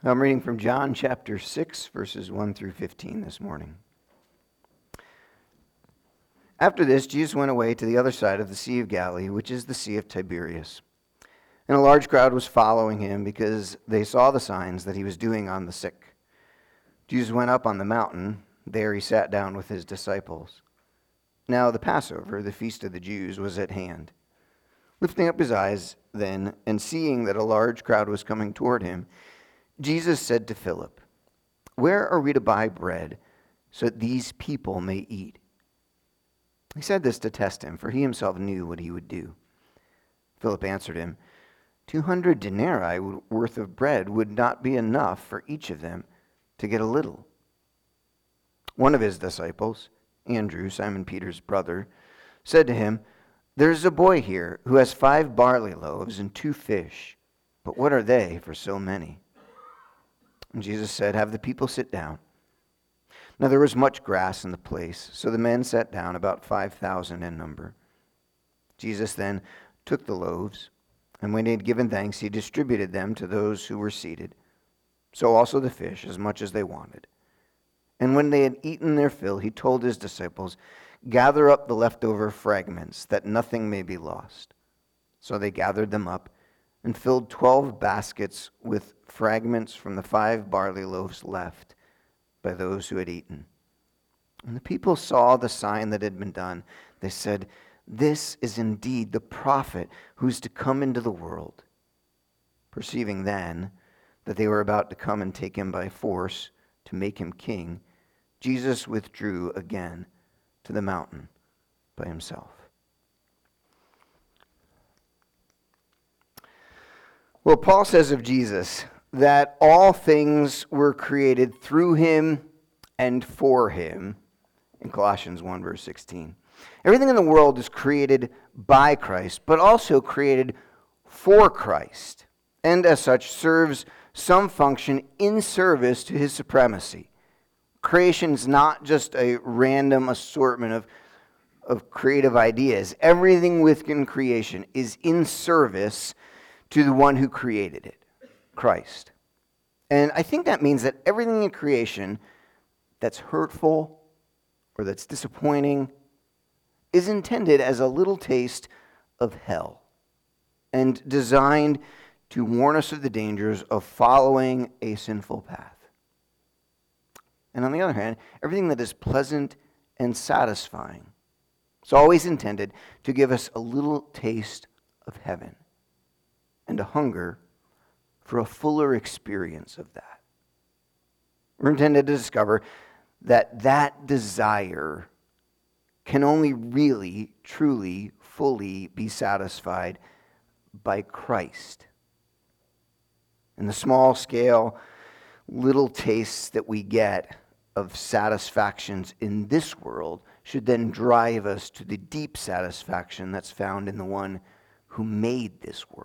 I'm reading from John chapter 6, verses 1 through 15 this morning. After this, Jesus went away to the other side of the Sea of Galilee, which is the Sea of Tiberias. And a large crowd was following him because they saw the signs that he was doing on the sick. Jesus went up on the mountain. There he sat down with his disciples. Now the Passover, the feast of the Jews, was at hand. Lifting up his eyes then, and seeing that a large crowd was coming toward him, Jesus said to Philip, "Where are we to buy bread so that these people may eat?" He said this to test him, for he himself knew what he would do. Philip answered him, 200 denarii worth of bread would not be enough for each of them to get a little. One of his disciples, Andrew, Simon Peter's brother, said to him, "There's a boy here who has 5 barley loaves and 2 fish, but what are they for so many?" And Jesus said, "Have the people sit down." Now there was much grass in the place, so the men sat down, about 5,000 in number. Jesus then took the loaves, and when he had given thanks, he distributed them to those who were seated. So also the fish, as much as they wanted. And when they had eaten their fill, he told his disciples, "Gather up the leftover fragments, that nothing may be lost." So they gathered them up and filled 12 baskets with fragments from the 5 barley loaves left by those who had eaten. When the people saw the sign that had been done, they said, "This is indeed the prophet who is to come into the world." Perceiving then that they were about to come and take him by force to make him king, Jesus withdrew again to the mountain by himself. Well, Paul says of Jesus that all things were created through him and for him in Colossians 1, verse 16. Everything in the world is created by Christ, but also created for Christ, and as such serves some function in service to his supremacy. Creation is not just a random assortment of creative ideas. Everything within creation is in service to the one who created it, Christ. And I think that means that everything in creation that's hurtful or that's disappointing is intended as a little taste of hell and designed to warn us of the dangers of following a sinful path. And on the other hand, everything that is pleasant and satisfying is always intended to give us a little taste of heaven and a hunger for a fuller experience of that. We're intended to discover that that desire can only really, truly, fully be satisfied by Christ. And the small scale, little tastes that we get of satisfactions in this world should then drive us to the deep satisfaction that's found in the one who made this world.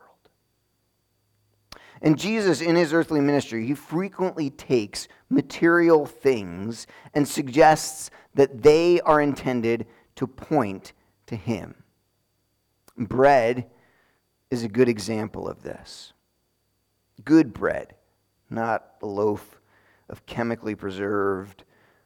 And Jesus, in his earthly ministry, he frequently takes material things and suggests that they are intended to point to him. Bread is a good example of this. Good bread, not a loaf of chemically preserved,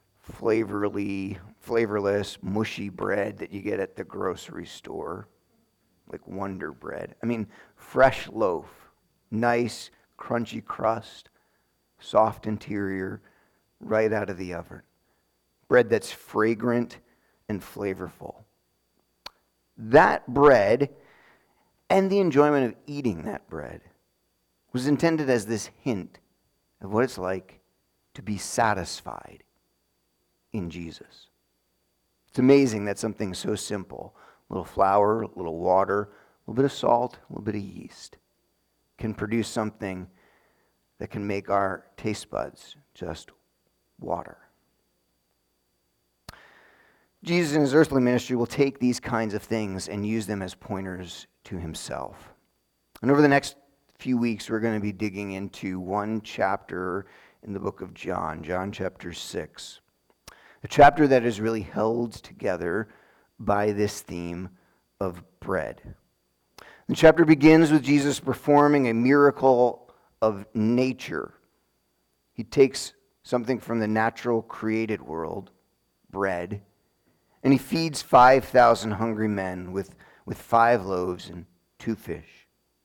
flavorless, mushy bread that you get at the grocery store, like Wonder Bread. I mean, fresh loaf. Nice, crunchy crust, soft interior, right out of the oven. Bread that's fragrant and flavorful. That bread and the enjoyment of eating that bread was intended as this hint of what it's like to be satisfied in Jesus. It's amazing that something so simple, a little flour, a little water, a little bit of salt, a little bit of yeast, can produce something that can make our taste buds just water. Jesus in his earthly ministry will take these kinds of things and use them as pointers to himself. And over the next few weeks, we're going to be digging into one chapter in the book of John, John chapter 6. A chapter that is really held together by this theme of bread. The chapter begins with Jesus performing a miracle of nature He takes something from the natural created world, bread, and he feeds 5,000 hungry men with 5 loaves and 2 fish.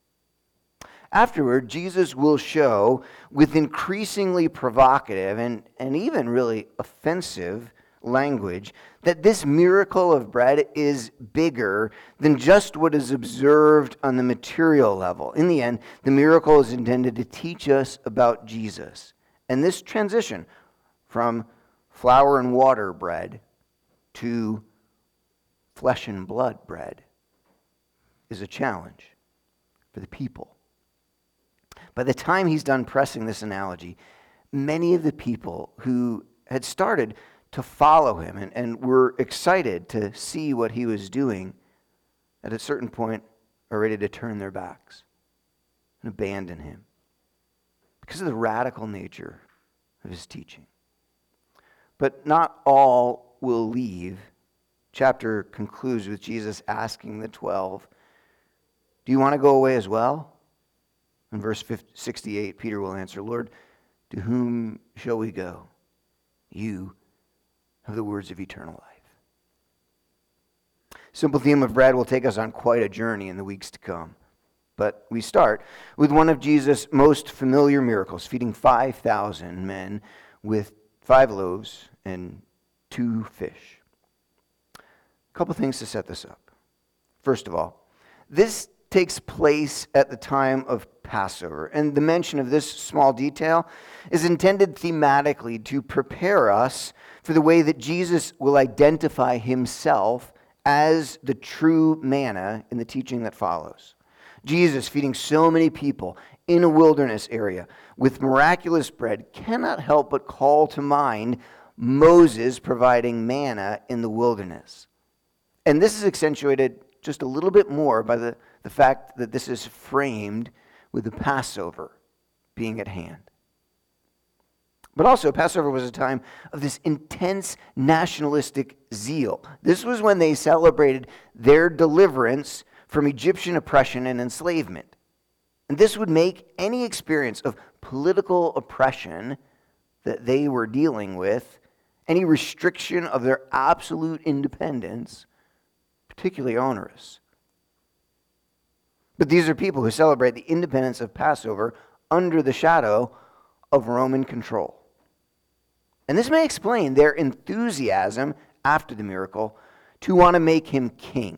Afterward, Jesus will show with increasingly provocative and even really offensive language that this miracle of bread is bigger than just what is observed on the material level. In the end, the miracle is intended to teach us about Jesus. And this transition from flour and water bread to flesh and blood bread is a challenge for the people. By the time he's done pressing this analogy, many of the people who had started to follow him and were excited to see what he was doing, at a certain point are ready to turn their backs and abandon him because of the radical nature of his teaching. But not all will leave. Chapter concludes with Jesus asking the 12, "Do you want to go away as well?" In verse 68, Peter will answer, "Lord, to whom shall we go? You have the words of eternal life." Simple theme of bread will take us on quite a journey in the weeks to come. But we start with one of Jesus' most familiar miracles, feeding 5,000 men with 5 loaves and 2 fish. A couple things to set this up. First of all, this takes place at the time of Passover, and the mention of this small detail is intended thematically to prepare us for the way that Jesus will identify himself as the true manna in the teaching that follows. Jesus feeding so many people in a wilderness area with miraculous bread cannot help but call to mind Moses providing manna in the wilderness. And this is accentuated just a little bit more by the fact that this is framed with the Passover being at hand. But also, Passover was a time of this intense nationalistic zeal. This was when they celebrated their deliverance from Egyptian oppression and enslavement. And this would make any experience of political oppression that they were dealing with, any restriction of their absolute independence, particularly onerous. But these are people who celebrate the independence of Passover under the shadow of Roman control. And this may explain their enthusiasm after the miracle to want to make him king.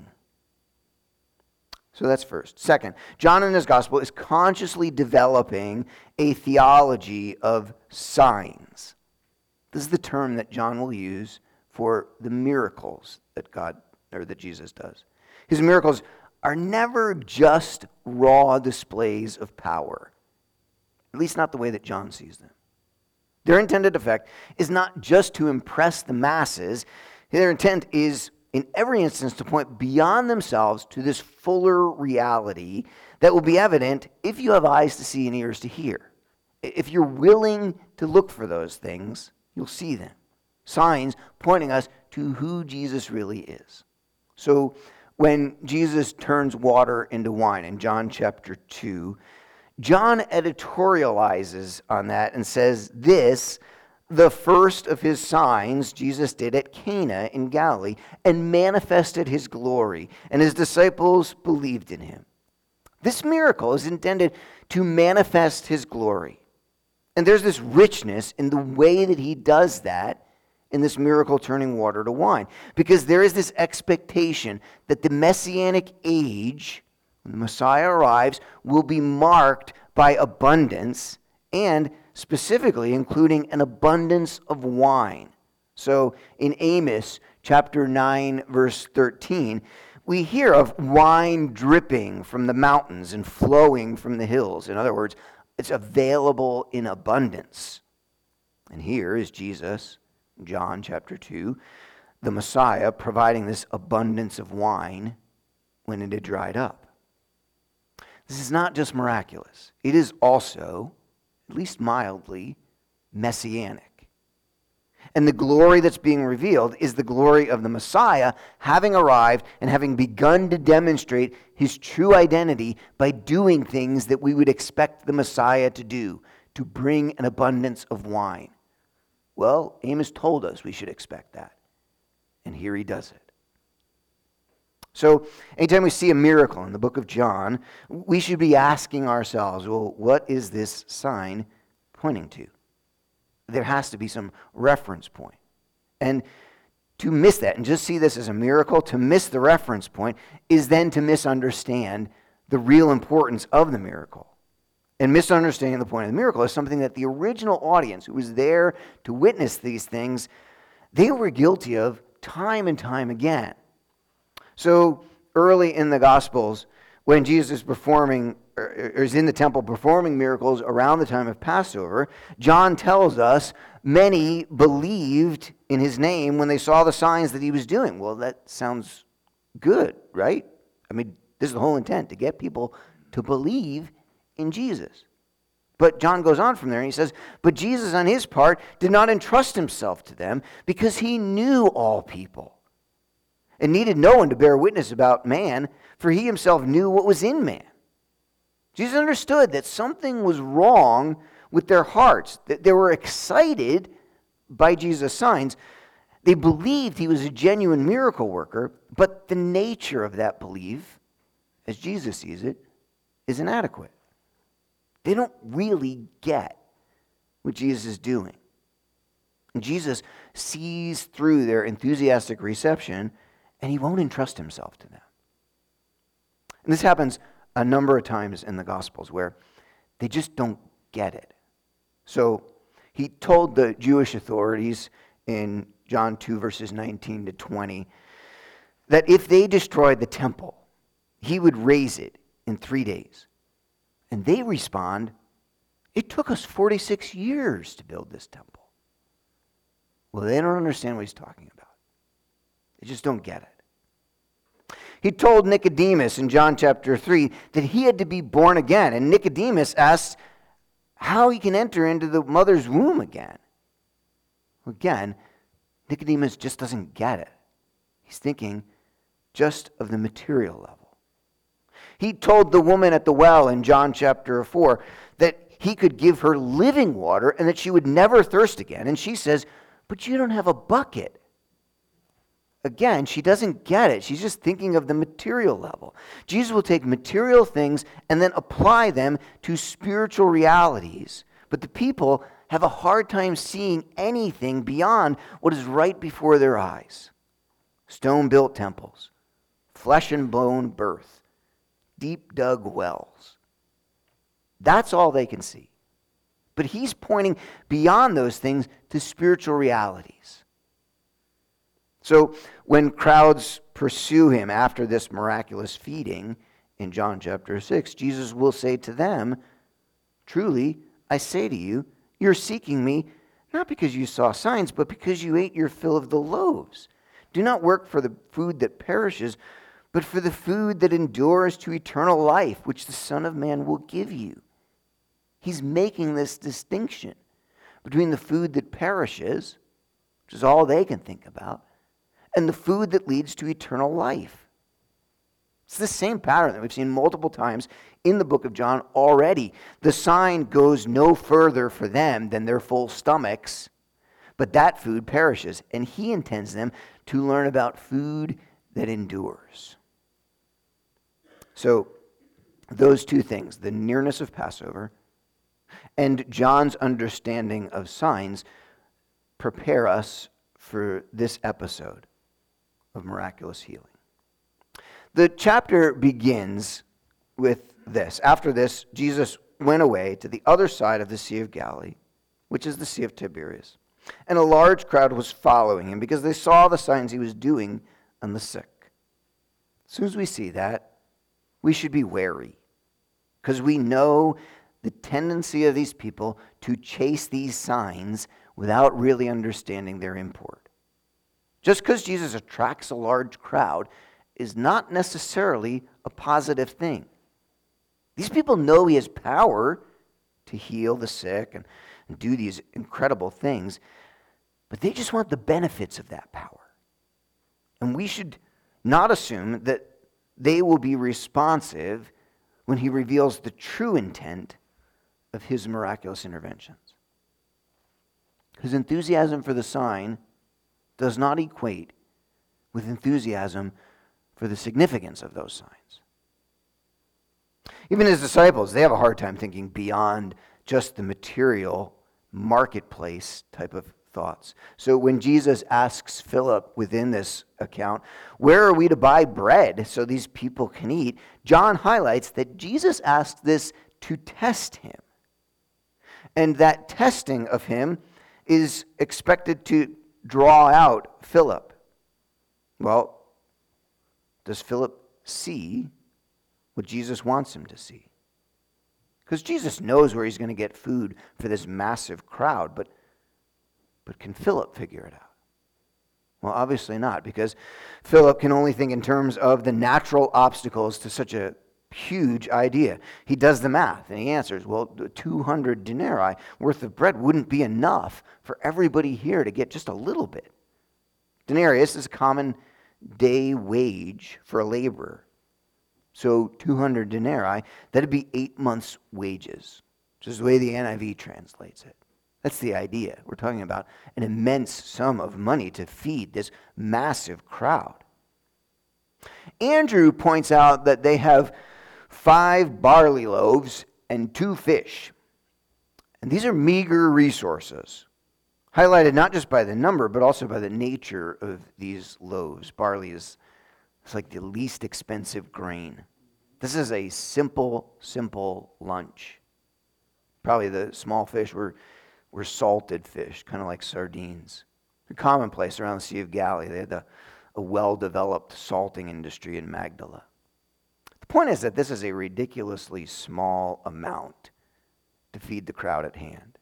So that's first. Second, John in his gospel is consciously developing a theology of signs. This is the term that John will use for the miracles that Jesus does. His miracles are never just raw displays of power, at least not the way that John sees them. Their intended effect is not just to impress the masses. Their intent is, in every instance, to point beyond themselves to this fuller reality that will be evident if you have eyes to see and ears to hear. If you're willing to look for those things, you'll see them. Signs pointing us to who Jesus really is. So when Jesus turns water into wine in John chapter 2, John editorializes on that and says this, the first of his signs Jesus did at Cana in Galilee and manifested his glory, and his disciples believed in him. This miracle is intended to manifest his glory. And there's this richness in the way that he does that in this miracle turning water to wine, because there is this expectation that the messianic age, when the Messiah arrives, will be marked by abundance, and specifically including an abundance of wine. So in Amos chapter 9, verse 13, we hear of wine dripping from the mountains and flowing from the hills. In other words, it's available in abundance. And here is Jesus, John chapter 2, the Messiah, providing this abundance of wine when it had dried up. This is not just miraculous. It is also, at least mildly, messianic. And the glory that's being revealed is the glory of the Messiah having arrived and having begun to demonstrate his true identity by doing things that we would expect the Messiah to do, to bring an abundance of wine. Well, Amos told us we should expect that. And here he does it. So anytime we see a miracle in the book of John, we should be asking ourselves, well, what is this sign pointing to? There has to be some reference point. And to miss that and just see this as a miracle, to miss the reference point, is then to misunderstand the real importance of the miracle. And misunderstanding the point of the miracle is something that the original audience who was there to witness these things, they were guilty of time and time again. So early in the Gospels, when Jesus is in the temple performing miracles around the time of Passover, John tells us many believed in his name when they saw the signs that he was doing. Well, that sounds good, right? I mean, this is the whole intent, to get people to believe in Jesus. But John goes on from there and he says, but Jesus on his part did not entrust himself to them because he knew all people and needed no one to bear witness about man, for he himself knew what was in man. Jesus understood that something was wrong with their hearts, that they were excited by Jesus' signs. They believed he was a genuine miracle worker, but the nature of that belief, as Jesus sees it, is inadequate. They don't really get what Jesus is doing. And Jesus sees through their enthusiastic reception, and he won't entrust himself to them. And this happens a number of times in the Gospels where they just don't get it. So he told the Jewish authorities in John 2, verses 19 to 20, that if they destroyed the temple, he would raise it in 3 days. And they respond, it took us 46 years to build this temple. Well, they don't understand what he's talking about. They just don't get it. He told Nicodemus in John chapter 3 that he had to be born again. And Nicodemus asked how he can enter into the mother's womb again. Again, Nicodemus just doesn't get it. He's thinking just of the material level. He told the woman at the well in John chapter 4 that he could give her living water and that she would never thirst again. And she says, but you don't have a bucket. Again, she doesn't get it. She's just thinking of the material level. Jesus will take material things and then apply them to spiritual realities. But the people have a hard time seeing anything beyond what is right before their eyes. Stone-built temples, flesh and bone birth, deep-dug wells. That's all they can see. But he's pointing beyond those things to spiritual realities. So when crowds pursue him after this miraculous feeding in John chapter 6, Jesus will say to them, truly, I say to you, you're seeking me not because you saw signs, but because you ate your fill of the loaves. Do not work for the food that perishes, but for the food that endures to eternal life, which the Son of Man will give you. He's making this distinction between the food that perishes, which is all they can think about, and the food that leads to eternal life. It's the same pattern that we've seen multiple times in the book of John already. The sign goes no further for them than their full stomachs, but that food perishes, and he intends them to learn about food that endures. So those two things, the nearness of Passover and John's understanding of signs, prepare us for this episode of miraculous healing. The chapter begins with this. After this, Jesus went away to the other side of the Sea of Galilee, which is the Sea of Tiberias. And a large crowd was following him because they saw the signs he was doing on the sick. As soon as we see that, we should be wary, because we know the tendency of these people to chase these signs without really understanding their import. Just because Jesus attracts a large crowd is not necessarily a positive thing. These people know he has power to heal the sick and do these incredible things, but they just want the benefits of that power. And we should not assume that they will be responsive when he reveals the true intent of his miraculous interventions. His enthusiasm for the sign does not equate with enthusiasm for the significance of those signs. Even his disciples, they have a hard time thinking beyond just the material marketplace type of thoughts. So when Jesus asks Philip within this account, where are we to buy bread so these people can eat? John highlights that Jesus asked this to test him. And that testing of him is expected to draw out Philip. Well, does Philip see what Jesus wants him to see? Because Jesus knows where he's going to get food for this massive crowd, but can Philip figure it out? Well, obviously not, because Philip can only think in terms of the natural obstacles to such a huge idea. He does the math, and he answers, well, 200 denarii worth of bread wouldn't be enough for everybody here to get just a little bit. Denarius is a common day wage for a laborer. So 200 denarii, that'd be 8 months' wages, which is the way the NIV translates it. That's the idea. We're talking about an immense sum of money to feed this massive crowd. Andrew points out that they have 5 barley loaves and 2 fish. And these are meager resources, highlighted not just by the number, but also by the nature of these loaves. Barley is like the least expensive grain. This is a simple lunch. Probably the small fish were salted fish, kind of like sardines. They're commonplace around the Sea of Galilee. They had a well-developed salting industry in Magdala. The point is that this is a ridiculously small amount to feed the crowd at hand.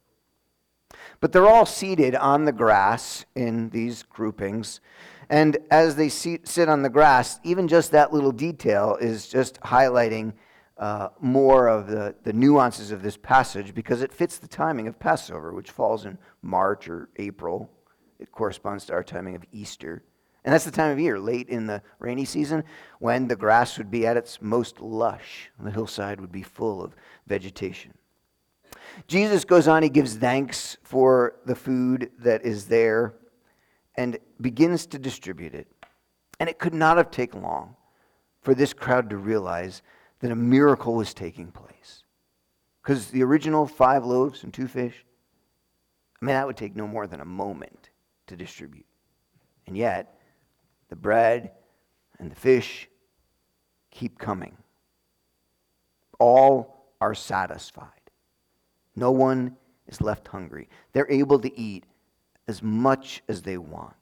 But they're all seated on the grass in these groupings. And as they sit on the grass, even just that little detail is just highlighting more of the nuances of this passage, because it fits the timing of Passover, which falls in March or April. It corresponds to our timing of Easter. And that's the time of year, late in the rainy season, when the grass would be at its most lush. And the hillside would be full of vegetation. Jesus goes on, he gives thanks for the food that is there and begins to distribute it. And it could not have taken long for this crowd to realize that a miracle was taking place. Because the original 5 loaves and 2 fish, that would take no more than a moment to distribute. And yet, the bread and the fish keep coming. All are satisfied. No one is left hungry. They're able to eat as much as they want.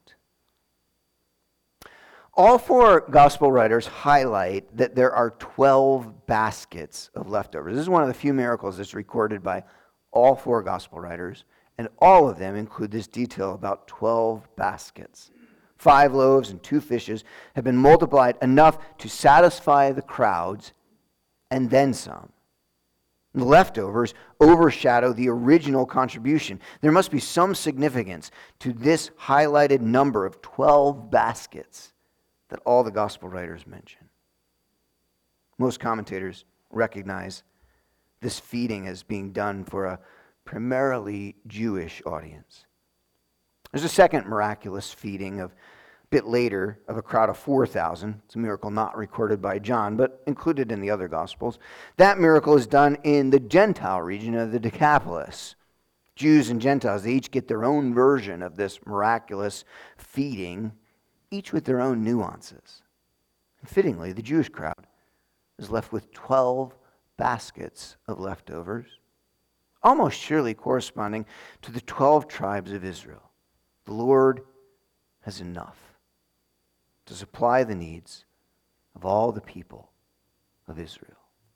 All 4 gospel writers highlight that there are 12 baskets of leftovers. This is one of the few miracles that's recorded by all 4 gospel writers, and all of them include this detail about 12 baskets. 5 loaves and 2 fishes have been multiplied enough to satisfy the crowds, and then some. The leftovers overshadow the original contribution. There must be some significance to this highlighted number of 12 baskets that all the gospel writers mention. Most commentators recognize this feeding as being done for a primarily Jewish audience. There's a second miraculous feeding a bit later of a crowd of 4,000. It's a miracle not recorded by John, but included in the other Gospels. That miracle is done in the Gentile region of the Decapolis. Jews and Gentiles, they each get their own version of this miraculous feeding, each with their own nuances. And fittingly, the Jewish crowd is left with 12 baskets of leftovers, almost surely corresponding to the 12 tribes of Israel. The Lord has enough to supply the needs of all the people of Israel.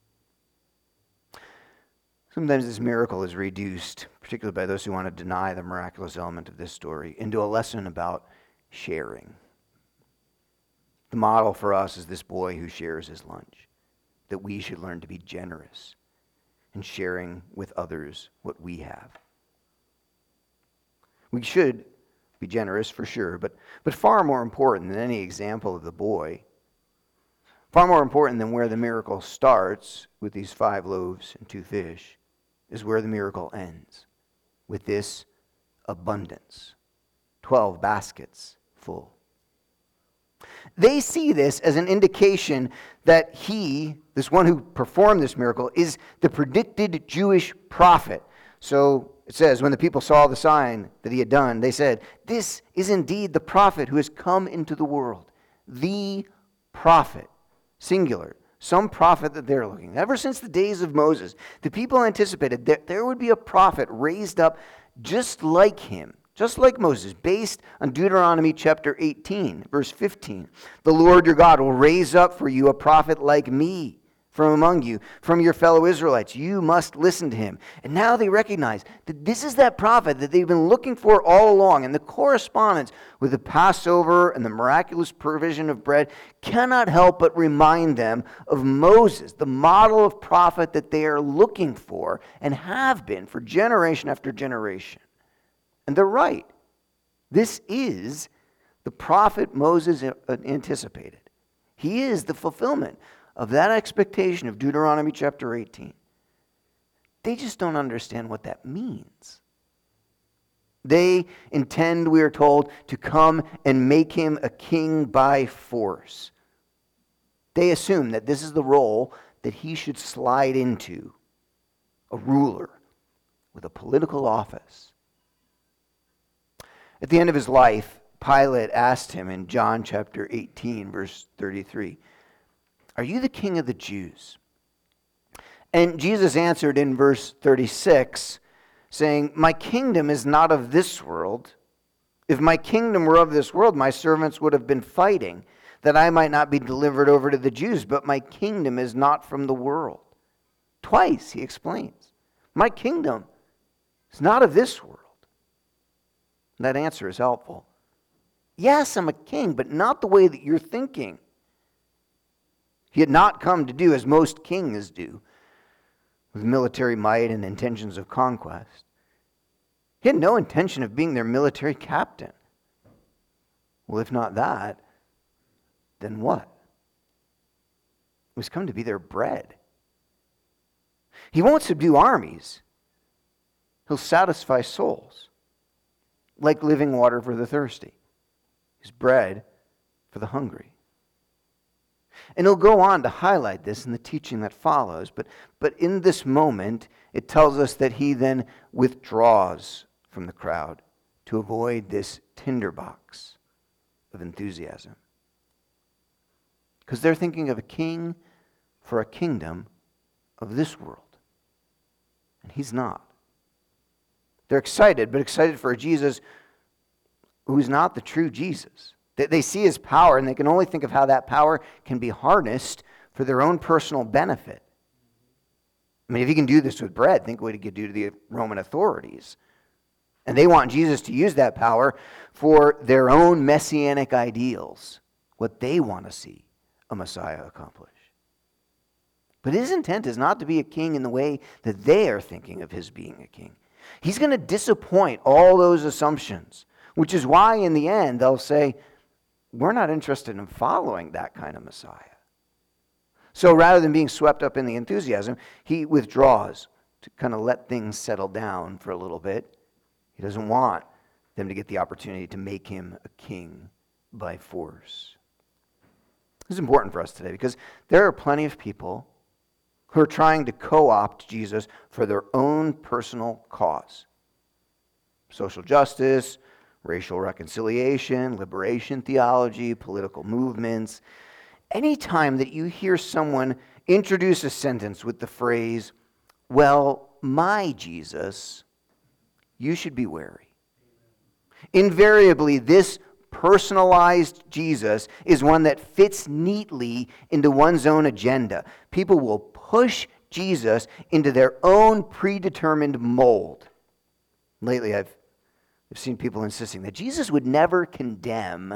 Sometimes this miracle is reduced, particularly by those who want to deny the miraculous element of this story, into a lesson about sharing. The model for us is this boy who shares his lunch, that we should learn to be generous in sharing with others what we have. We should be generous for sure, but far more important than any example of the boy, far more important than where the miracle starts with these 5 loaves and 2 fish, is where the miracle ends, with this abundance. 12 baskets full. They see this as an indication that he, this one who performed this miracle, is the predicted Jewish prophet. So it says, when the people saw the sign that he had done, they said, "This is indeed the prophet who has come into the world." The prophet, singular, some prophet that they're looking. Ever since the days of Moses, the people anticipated that there would be a prophet raised up just like him, just like Moses, based on Deuteronomy chapter 18, verse 15. "The Lord your God will raise up for you a prophet like me from among you, from your fellow Israelites. You must listen to him." And now they recognize that this is that prophet that they've been looking for all along. And the correspondence with the Passover and the miraculous provision of bread cannot help but remind them of Moses, the model of prophet that they are looking for and have been for generation after generation. And they're right. This is the prophet Moses anticipated. He is the fulfillment of that expectation of Deuteronomy chapter 18. They just don't understand what that means. They intend, we are told, to come and make him a king by force. They assume that this is the role that he should slide into, a ruler with a political office. At the end of his life, Pilate asked him in John chapter 18, verse 33, "Are you the king of the Jews?" And Jesus answered in verse 36, saying, "My kingdom is not of this world. If my kingdom were of this world, my servants would have been fighting, that I might not be delivered over to the Jews. But my kingdom is not from the world." Twice he explains, my kingdom is not of this world. That answer is helpful. Yes, I'm a king, but not the way that you're thinking. He had not come to do as most kings do, with military might and intentions of conquest. He had no intention of being their military captain. Well, if not that, then what? He was come to be their bread. He won't subdue armies. He'll satisfy souls, like living water for the thirsty. He's bread for the hungry. And he'll go on to highlight this in the teaching that follows. But in this moment, it tells us that he then withdraws from the crowd to avoid this tinderbox of enthusiasm. Because they're thinking of a king for a kingdom of this world. And he's not. They're excited, but excited for a Jesus who's not the true Jesus. They see his power, and they can only think of how that power can be harnessed for their own personal benefit. I mean, if he can do this with bread, think what he could do to the Roman authorities. And they want Jesus to use that power for their own messianic ideals, what they want to see a Messiah accomplish. But his intent is not to be a king in the way that they are thinking of his being a king. He's going to disappoint all those assumptions, which is why in the end they'll say, "We're not interested in following that kind of Messiah." So rather than being swept up in the enthusiasm, he withdraws to kind of let things settle down for a little bit. He doesn't want them to get the opportunity to make him a king by force. This is important for us today because there are plenty of people who are trying to co-opt Jesus for their own personal cause. Social justice, racial reconciliation, liberation theology, political movements. Anytime that you hear someone introduce a sentence with the phrase, "Well, my Jesus," you should be wary. Invariably, this personalized Jesus is one that fits neatly into one's own agenda. People will push Jesus into their own predetermined mold. Lately, I've seen people insisting that Jesus would never condemn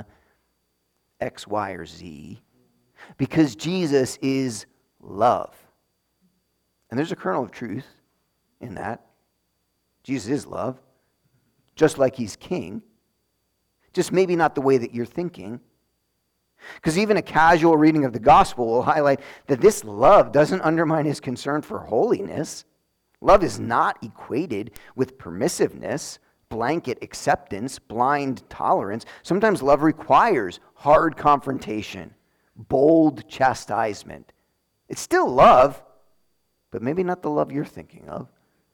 X, Y, or Z because Jesus is love. And there's a kernel of truth in that. Jesus is love, just like he's king. Just maybe not the way that you're thinking. Because even a casual reading of the gospel will highlight that this love doesn't undermine his concern for holiness. Love is not equated with permissiveness, blanket acceptance, blind tolerance. Sometimes love requires hard confrontation, bold chastisement. It's still love, but maybe not the love you're thinking of.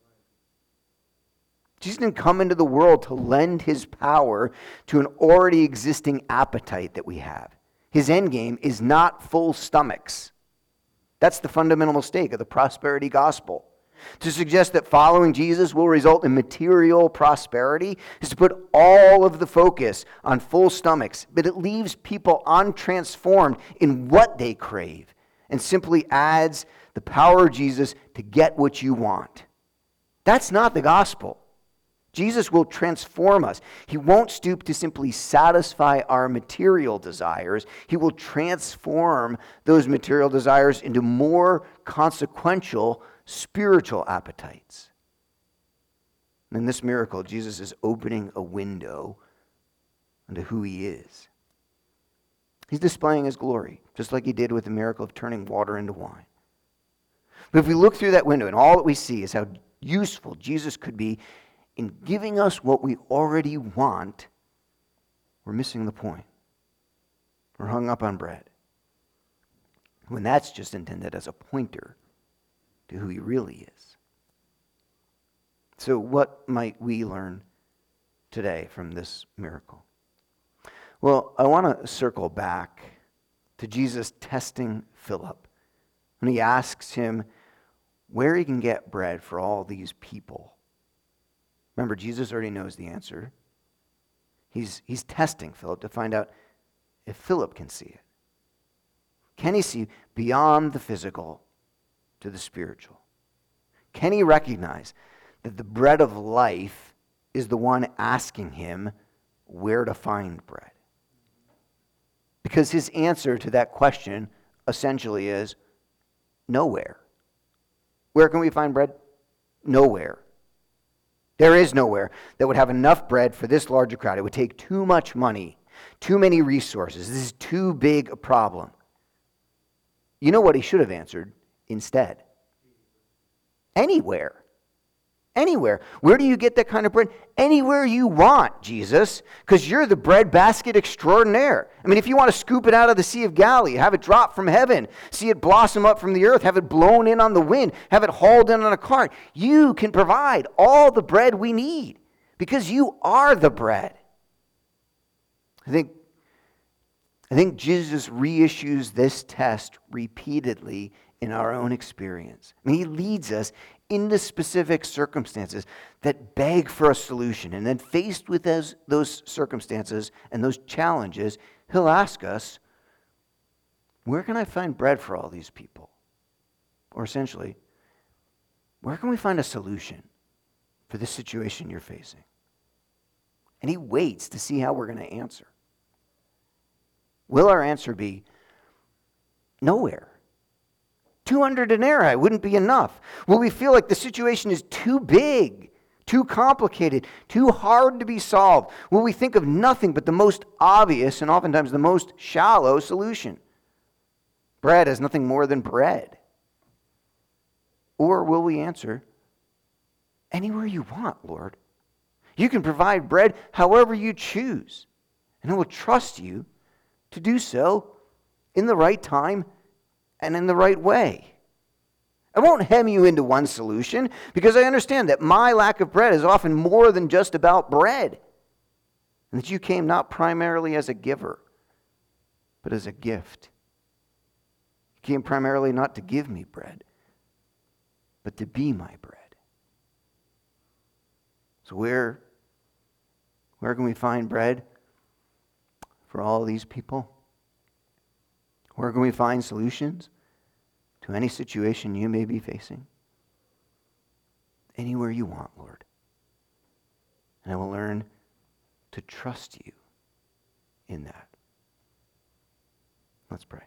Jesus didn't come into the world to lend his power to an already existing appetite that we have. His end game is not full stomachs. That's the fundamental mistake of the prosperity gospel. To suggest that following Jesus will result in material prosperity is to put all of the focus on full stomachs, but it leaves people untransformed in what they crave and simply adds the power of Jesus to get what you want. That's not the gospel. Jesus will transform us. He won't stoop to simply satisfy our material desires. He will transform those material desires into more consequential spiritual appetites. In this miracle, Jesus is opening a window into who he is. He's displaying his glory, just like he did with the miracle of turning water into wine. But if we look through that window and all that we see is how useful Jesus could be in giving us what we already want, we're missing the point. We're hung up on bread, when that's just intended as a pointer to who he really is. So what might we learn today from this miracle? Well, I want to circle back to Jesus testing Philip when he asks him where he can get bread for all these people. Remember, Jesus already knows the answer. He's testing Philip to find out if Philip can see it. Can he see beyond the physical to the spiritual? Can he recognize that the bread of life is the one asking him where to find bread? Because his answer to that question essentially is nowhere. Where can we find bread? Nowhere. There is nowhere that would have enough bread for this large a crowd. It would take too much money, too many resources. This is too big a problem. You know what he should have answered instead? Anywhere. Anywhere. Where do you get that kind of bread? Anywhere you want, Jesus, because you're the bread basket extraordinaire. I mean, if you want to scoop it out of the Sea of Galilee, have it drop from heaven, see it blossom up from the earth, have it blown in on the wind, have it hauled in on a cart, you can provide all the bread we need because you are the bread. I think Jesus reissues this test repeatedly in our own experience. I mean, he leads us into specific circumstances that beg for a solution. And then faced with those circumstances and those challenges, he'll ask us, where can I find bread for all these people? Or essentially, where can we find a solution for this situation you're facing? And he waits to see how we're going to answer. Will our answer be nowhere? 200 denarii wouldn't be enough. Will we feel like the situation is too big, too complicated, too hard to be solved? Will we think of nothing but the most obvious and oftentimes the most shallow solution? Bread is nothing more than bread. Or will we answer, anywhere you want, Lord. You can provide bread however you choose, and I will trust you to do so in the right time and in the right way. I won't hem you into one solution because I understand that my lack of bread is often more than just about bread, and that you came not primarily as a giver, but as a gift. You came primarily not to give me bread, but to be my bread. So where can we find bread for all these people? Where can we find solutions to any situation you may be facing? Anywhere you want, Lord. And I will learn to trust you in that. Let's pray.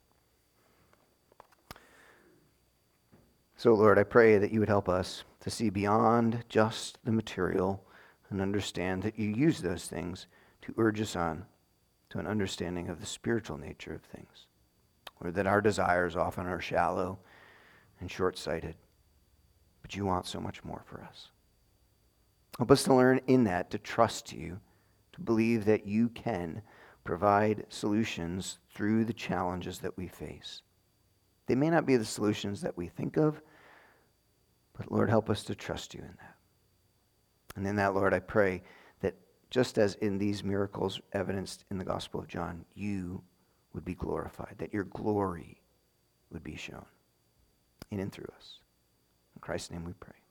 So, Lord, I pray that you would help us to see beyond just the material and understand that you use those things to urge us on to an understanding of the spiritual nature of things, or that our desires often are shallow and short-sighted. But but you want so much more for us. Help us to learn in that to trust you, to believe that you can provide solutions through the challenges that we face. They may not be the solutions that we think of, but Lord, help us to trust you in that. And in that, Lord, I pray that just as in these miracles evidenced in the Gospel of John, you would be glorified, that your glory would be shown in and through us. In Christ's name we pray.